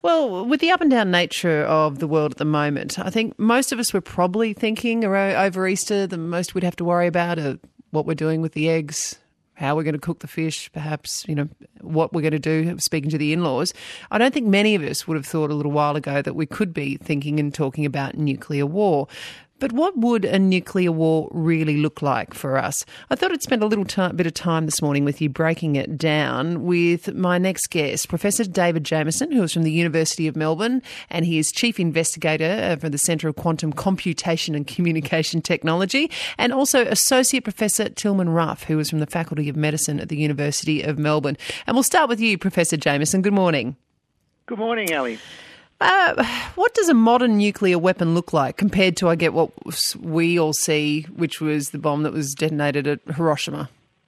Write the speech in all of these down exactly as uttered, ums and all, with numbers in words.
Well, with the up and down nature of the world at the moment, I think most of us were probably thinking aro- over Easter the most we'd have to worry about are what we're doing with the eggs, how we're going to cook the fish, perhaps, you know, what we're going to do, speaking to the in-laws. I don't think many of us would have thought a little while ago that we could be thinking and talking about nuclear war. But what would a nuclear war really look like for us? I thought I'd spend a little t- bit of time this morning with you breaking it down with my next guest, Professor David Jamieson, who is from the University of Melbourne, and he is Chief Investigator for the Centre of Quantum Computation and Communication Technology, and also Associate Professor Tilman Ruff, who is from the Faculty of Medicine at the University of Melbourne. And we'll start with you, Professor Jamieson. Good morning. Good morning, Ali. Uh, what does a modern nuclear weapon look like compared to, I get, what we all see, which was the bomb that was detonated at Hiroshima?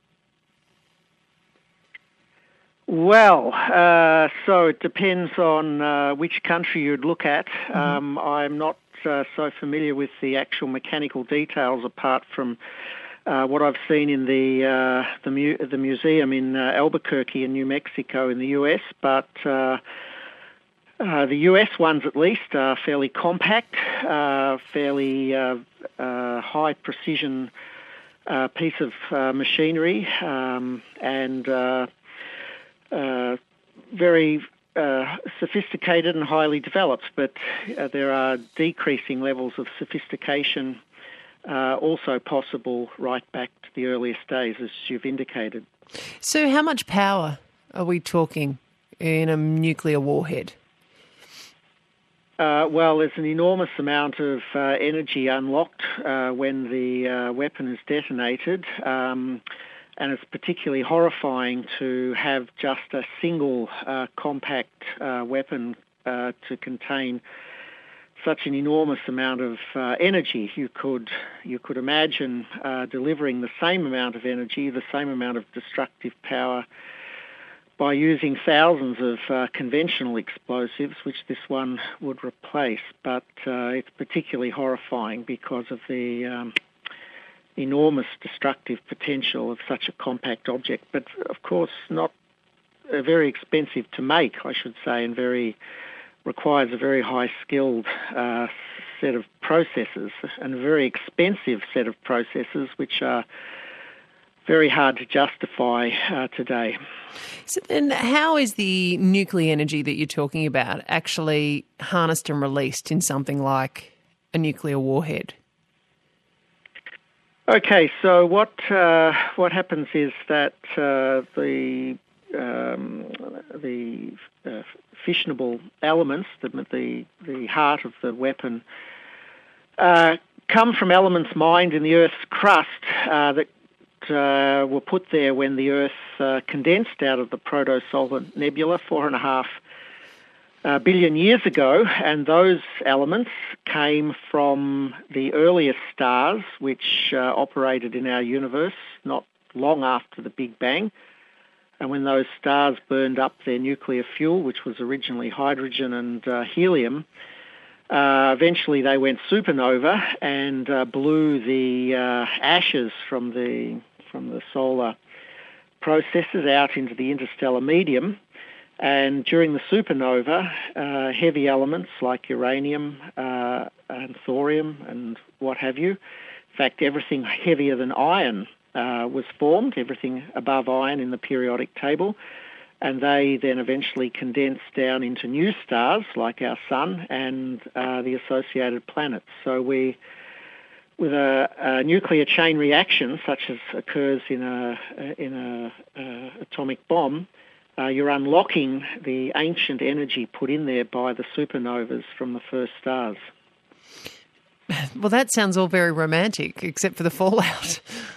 Well, uh, so it depends on uh, which country you'd look at. Mm-hmm. Um, I'm not uh, so familiar with the actual mechanical details apart from uh, what I've seen in the uh, the, mu- the museum in uh, Albuquerque in New Mexico in the U S, but uh, Uh, the U S ones, at least, are fairly compact, uh, fairly uh, uh, high precision uh, piece of uh, machinery, um, and uh, uh, very uh, sophisticated and highly developed. But uh, there are decreasing levels of sophistication uh, also possible right back to the earliest days, as you've indicated. So how much power are we talking in a nuclear warhead? Uh, well, there's an enormous amount of uh, energy unlocked uh, when the uh, weapon is detonated, um, and it's particularly horrifying to have just a single uh, compact uh, weapon uh, to contain such an enormous amount of uh, energy. You could you could imagine uh, delivering the same amount of energy, the same amount of destructive power, by using thousands of uh, conventional explosives, which this one would replace. But uh, it's particularly horrifying because of the um, enormous destructive potential of such a compact object. But, of course, not uh, very expensive to make, I should say, and very requires a very high-skilled uh, set of processes and a very expensive set of processes, which are very hard to justify uh, today. So then how is the nuclear energy that you're talking about actually harnessed and released in something like a nuclear warhead? Okay, so what uh, what happens is that uh, the um, the uh, fissionable elements, the, the the heart of the weapon, uh, come from elements mined in the Earth's crust uh, that Uh, were put there when the Earth uh, condensed out of the protosolar nebula four and a half uh, billion years ago, and those elements came from the earliest stars which uh, operated in our universe not long after the Big Bang. And when those stars burned up their nuclear fuel, which was originally hydrogen and uh, helium, Uh, eventually they went supernova and uh, blew the uh, ashes from the from the solar processes out into the interstellar medium. And during the supernova, uh, heavy elements like uranium uh, and thorium and what have you, in fact, everything heavier than iron uh, was formed, everything above iron in the periodic table. And they then eventually condensed down into new stars like our sun and uh, the associated planets. So we, with a, a nuclear chain reaction, such as occurs in a in a, a atomic bomb, uh, you're unlocking the ancient energy put in there by the supernovas from the first stars. Well, that sounds all very romantic, except for the fallout.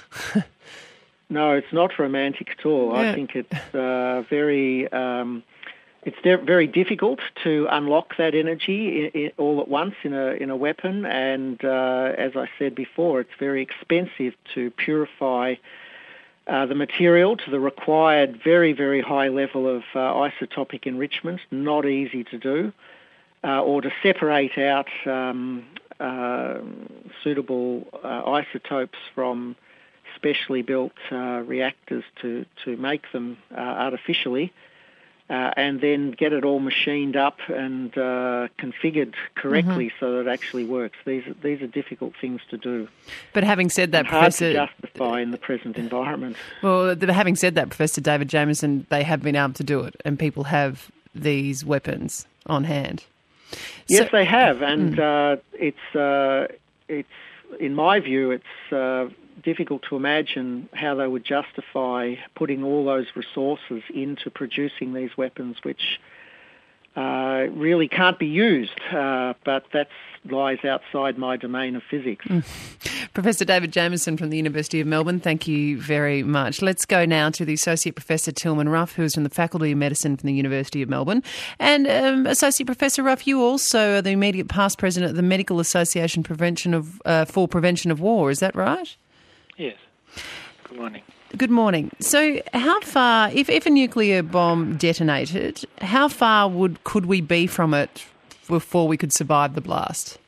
No, it's not romantic at all. Yeah. I think it's uh, very um, it's very difficult to unlock that energy in, in, all at once in a in a weapon, and uh, as I said before, it's very expensive to purify uh, the material to the required very very high level of uh, isotopic enrichment. Not easy to do, uh, or to separate out um, uh, suitable uh, isotopes from specially built uh, reactors to, to make them uh, artificially uh, and then get it all machined up and uh, configured correctly mm-hmm. so that it actually works. These these are difficult things to do. But having said that, and Professor, hard to justify in the present environment. Well, having said that, Professor David Jamieson, they have been able to do it, and people have these weapons on hand. Yes, so, they have, and mm. uh, it's uh, it's in my view, it's uh, difficult to imagine how they would justify putting all those resources into producing these weapons, which uh, really can't be used. Uh, but that lies outside my domain of physics. Mm. Professor David Jamieson from the University of Melbourne, thank you very much. Let's go now to the Associate Professor Tilman Ruff, who is from the Faculty of Medicine from the University of Melbourne. And um, Associate Professor Ruff, you also are the immediate past president of the Medical Association Prevention of uh, for Prevention of War. Is that right? Yes. Good morning. Good morning. So how far, if, if a nuclear bomb detonated, how far would could we be from it before we could survive the blast?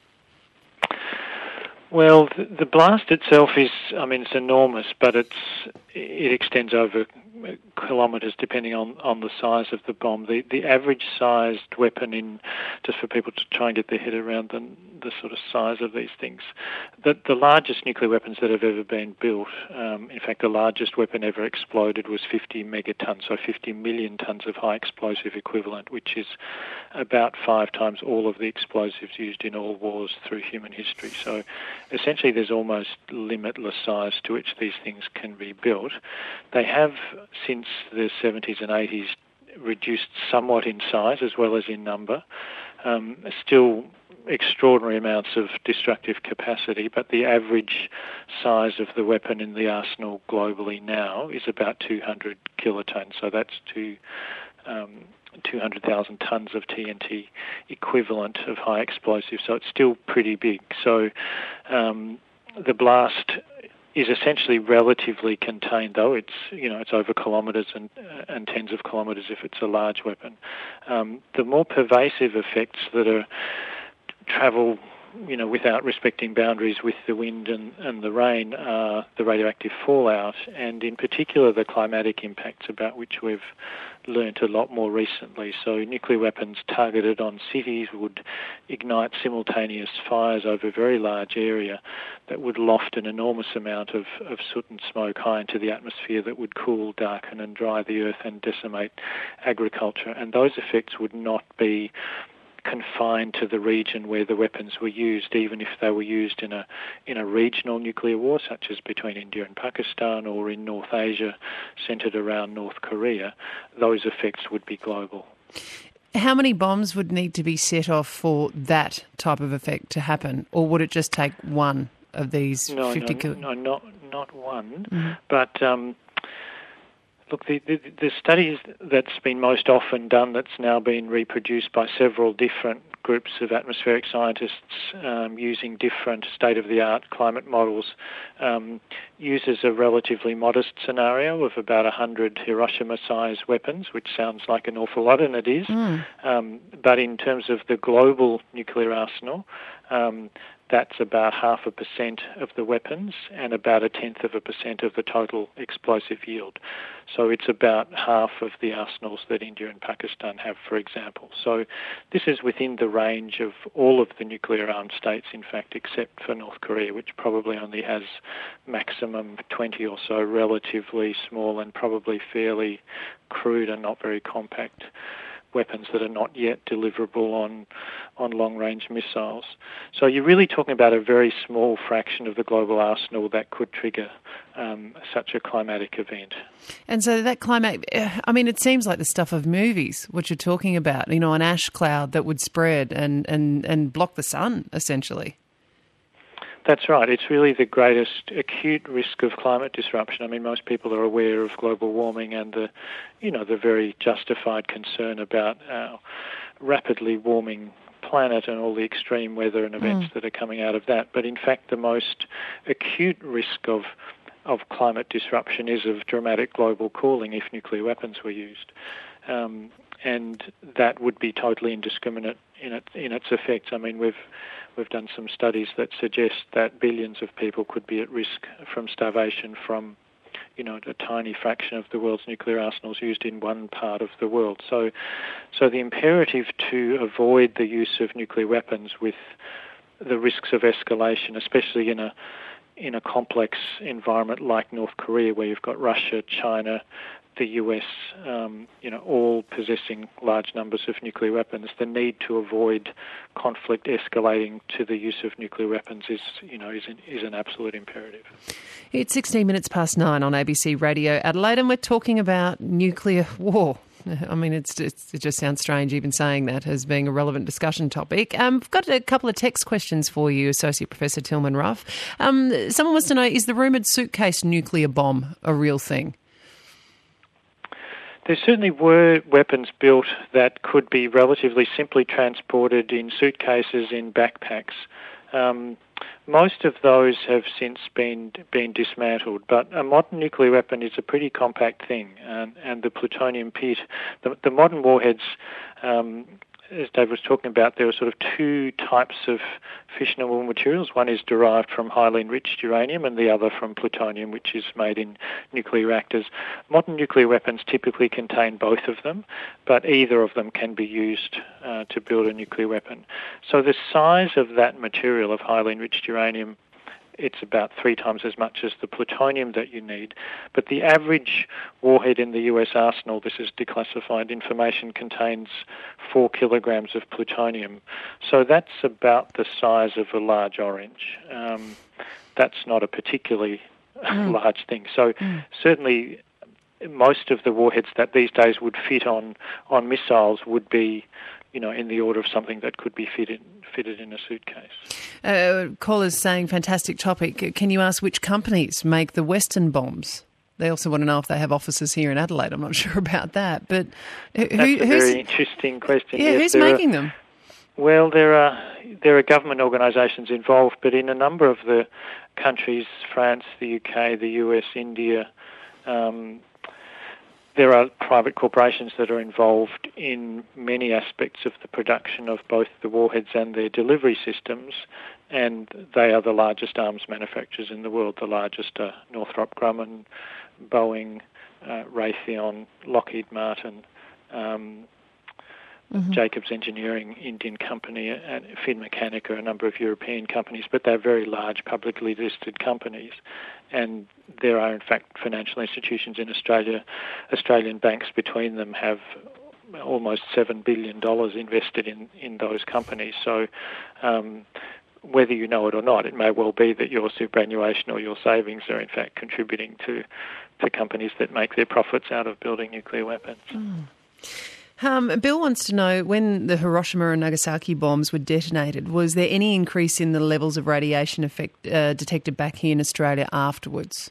Well, the, the blast itself is, I mean, it's enormous, but it's it extends over kilometres depending on, on the size of the bomb. The the average sized weapon, in just for people to try and get their head around the, the sort of size of these things, the, the largest nuclear weapons that have ever been built, um, in fact the largest weapon ever exploded was fifty megatons, so fifty million tonnes of high explosive equivalent, which is about five times all of the explosives used in all wars through human history. So essentially there's almost limitless size to which these things can be built. They have, since the seventies and eighties, reduced somewhat in size as well as in number. Um, still extraordinary amounts of destructive capacity, but the average size of the weapon in the arsenal globally now is about two hundred kilotons, so that's two, um, two hundred thousand tonnes of T N T equivalent of high explosive, so it's still pretty big. So um, the blast is essentially relatively contained, though it's you know it's over kilometres and uh, and tens of kilometres if it's a large weapon. Um, the more pervasive effects that are travel, you know, without respecting boundaries with the wind and, and the rain are the radioactive fallout, and in particular the climatic impacts about which we've learnt a lot more recently. So nuclear weapons targeted on cities would ignite simultaneous fires over a very large area that would loft an enormous amount of, of soot and smoke high into the atmosphere that would cool, darken and dry the earth and decimate agriculture. And those effects would not be confined to the region where the weapons were used, even if they were used in a in a regional nuclear war, such as between India and Pakistan, or in North Asia, centred around North Korea. Those effects would be global. How many bombs would need to be set off for that type of effect to happen, or would it just take one of these no, fifty? No, kil- no, not not one, mm-hmm. but. Um, Look, the, the, the studies that's been most often done, that's now been reproduced by several different groups of atmospheric scientists um, using different state-of-the-art climate models, um, uses a relatively modest scenario of about one hundred Hiroshima-sized weapons, which sounds like an awful lot, and it is. Mm. Um, but in terms of the global nuclear arsenal, um, that's about half a percent of the weapons and about a tenth of a percent of the total explosive yield. So it's about half of the arsenals that India and Pakistan have, for example. So this is within the range of all of the nuclear-armed states, in fact, except for North Korea, which probably only has maximum twenty or so relatively small and probably fairly crude and not very compact weapons that are not yet deliverable on on long-range missiles. So you're really talking about a very small fraction of the global arsenal that could trigger um, such a climatic event. And so that climate, I mean, it seems like the stuff of movies, what you're talking about, you know, an ash cloud that would spread and, and, and block the sun, essentially. That's right. It's really the greatest acute risk of climate disruption. I mean, most people are aware of global warming and the, you know, the very justified concern about our rapidly warming planet and all the extreme weather and events mm. that are coming out of that. But in fact, the most acute risk of of climate disruption is of dramatic global cooling if nuclear weapons were used. Um, and that would be totally indiscriminate in its in its effects. I mean, we've we've done some studies that suggest that billions of people could be at risk from starvation from you know, a tiny fraction of the world's nuclear arsenals used in one part of the world. So, so the imperative to avoid the use of nuclear weapons with the risks of escalation, especially in a in a complex environment like North Korea, where you've got Russia, China, the U S, um, you know, all possessing large numbers of nuclear weapons, the need to avoid conflict escalating to the use of nuclear weapons is, you know, is an, is an absolute imperative. It's sixteen minutes past nine on A B C Radio Adelaide, and we're talking about nuclear war. I mean, it's, it's, it just sounds strange even saying that as being a relevant discussion topic. Um, I've got a couple of text questions for you, Associate Professor Tilman Ruff. Um, someone wants to know, is the rumoured suitcase nuclear bomb a real thing? There certainly were weapons built that could be relatively simply transported in suitcases, in backpacks. Um, most of those have since been been dismantled, but a modern nuclear weapon is a pretty compact thing, and, and the plutonium pit, the, the modern warheads, um, as Dave was talking about, there are sort of two types of fissionable materials. One is derived from highly enriched uranium and the other from plutonium, which is made in nuclear reactors. Modern nuclear weapons typically contain both of them, but either of them can be used uh, to build a nuclear weapon. So the size of that material, of highly enriched uranium, it's about three times as much as the plutonium that you need. But the average warhead in the U S arsenal, this is declassified information, contains four kilograms of plutonium. So that's about the size of a large orange. Um, that's not a particularly mm. large thing. So mm. certainly most of the warheads that these days would fit on, on missiles would be, you know, in the order of something that could be fitted fitted in a suitcase. Uh, callers saying, fantastic topic. Can you ask which companies make the Western bombs? They also want to know if they have offices here in Adelaide. I'm not sure about that, but who, that's a who's, very interesting question. Yeah, yes, who's making are, them? Well, there are there are government organisations involved, but in a number of the countries, France, the U K, the U S, India, um, there are private corporations that are involved in many aspects of the production of both the warheads and their delivery systems, and they are the largest arms manufacturers in the world. The largest are Northrop Grumman, Boeing, uh, Raytheon, Lockheed Martin, um, mm-hmm. Jacobs Engineering, Indian company, and Finmeccanica, a number of European companies, but they're very large publicly listed companies. And there are, in fact, financial institutions in Australia. Australian banks between them have almost seven billion dollars invested in, in those companies. So um, whether you know it or not, it may well be that your superannuation or your savings are, in fact, contributing to, to companies that make their profits out of building nuclear weapons. Mm. Um, Bill wants to know, when the Hiroshima and Nagasaki bombs were detonated, was there any increase in the levels of radiation effect uh, detected back here in Australia afterwards?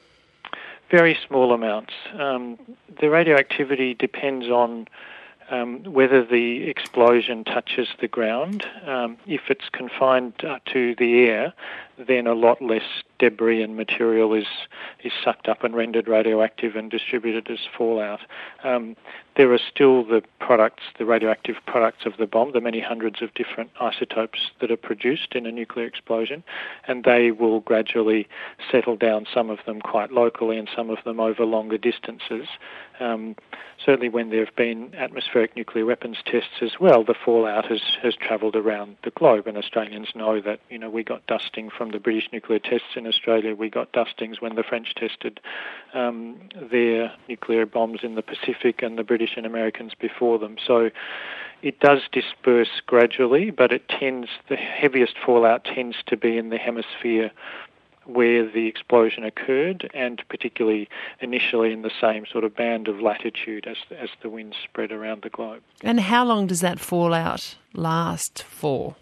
Very small amounts. Um, the radioactivity depends on um, whether the explosion touches the ground. Um, if it's confined uh, to the air, then a lot less debris and material is is sucked up and rendered radioactive and distributed as fallout. Um, there are still the products, the radioactive products of the bomb, the many hundreds of different isotopes that are produced in a nuclear explosion, and they will gradually settle down, some of them quite locally and some of them over longer distances. Um, certainly when there have been atmospheric nuclear weapons tests as well, the fallout has, has travelled around the globe, and Australians know that, you know, we got dusting from the British nuclear tests in Australia. We got dustings when the French tested um, their nuclear bombs in the Pacific, and the British and Americans before them. So it does disperse gradually, but it tends, the heaviest fallout tends to be in the hemisphere where the explosion occurred, and particularly initially in the same sort of band of latitude as as the winds spread around the globe. And how long does that fallout last for?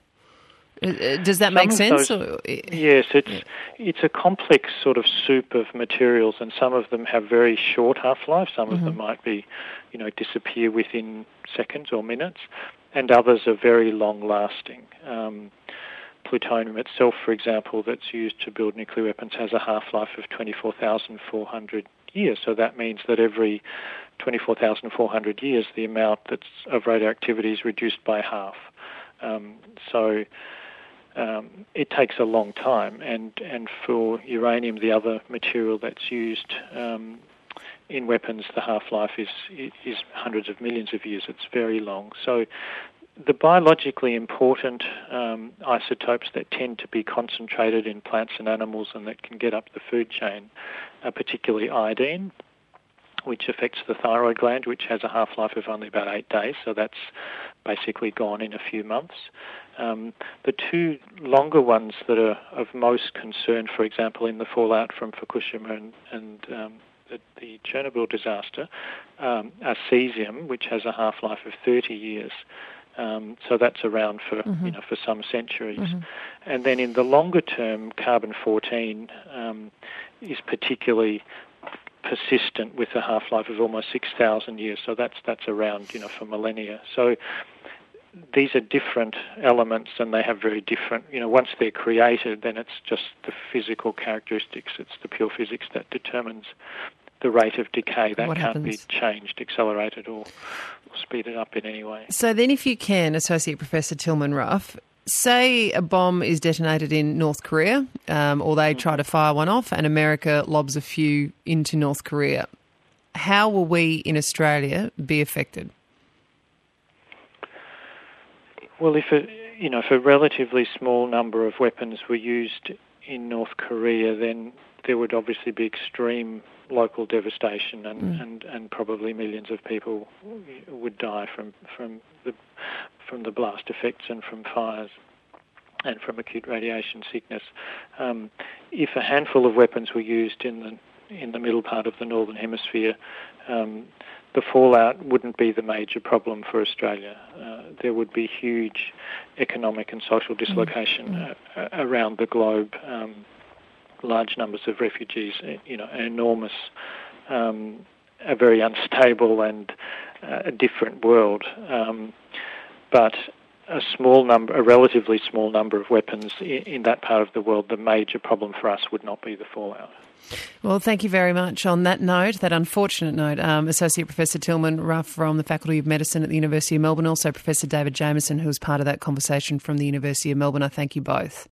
Does that make sense? Those, yes, it's yeah. it's a complex sort of soup of materials, and some of them have very short half-life. Some mm-hmm. of them might be, you know, disappear within seconds or minutes, and others are very long-lasting. Um, plutonium itself, for example, that's used to build nuclear weapons, has a half-life of twenty-four thousand four hundred years. So that means that every twenty-four thousand four hundred years, the amount that's of radioactivity is reduced by half. Um, so um, it takes a long time, and, and for uranium, the other material that's used um, in weapons, the half-life is is hundreds of millions of years. It's very long. So the biologically important um, isotopes that tend to be concentrated in plants and animals and that can get up the food chain are particularly iodine, which affects the thyroid gland, which has a half-life of only about eight days, so that's basically gone in a few months. Um, the two longer ones that are of most concern, for example, in the fallout from Fukushima and, and um, the, the Chernobyl disaster, um, are cesium, which has a half-life of thirty years. Um, so that's around for mm-hmm. you know for some centuries. Mm-hmm. And then in the longer term, carbon fourteen um, is particularly persistent with a half-life of almost six thousand years. So that's that's around you know for millennia. So these are different elements, and they have very different. You know, once they're created, then it's just the physical characteristics. It's the pure physics that determines the rate of decay. That what can't happens? be changed, accelerated, or, or speeded up in any way. So then, if you can, Associate Professor Tilman-Ruff, say a bomb is detonated in North Korea, um, or they try to fire one off, and America lobs a few into North Korea. How will we in Australia be affected? Well, if a you know if a relatively small number of weapons were used in North Korea, then there would obviously be extreme local devastation, and, mm. and, and probably millions of people would die from from the from the blast effects and from fires and from acute radiation sickness. Um, if a handful of weapons were used in the in the middle part of the northern hemisphere, um, the fallout wouldn't be the major problem for Australia. Uh, there would be huge economic and social dislocation mm. uh, around the globe. Um, large numbers of refugees, you know, an enormous, um, a very unstable and uh, a different world. Um, but a small number, a relatively small number of weapons in, in that part of the world, the major problem for us would not be the fallout. Well, thank you very much. On that note, that unfortunate note, um, Associate Professor Tilman-Ruff from the Faculty of Medicine at the University of Melbourne, also Professor David Jamieson, who was part of that conversation from the University of Melbourne. I thank you both.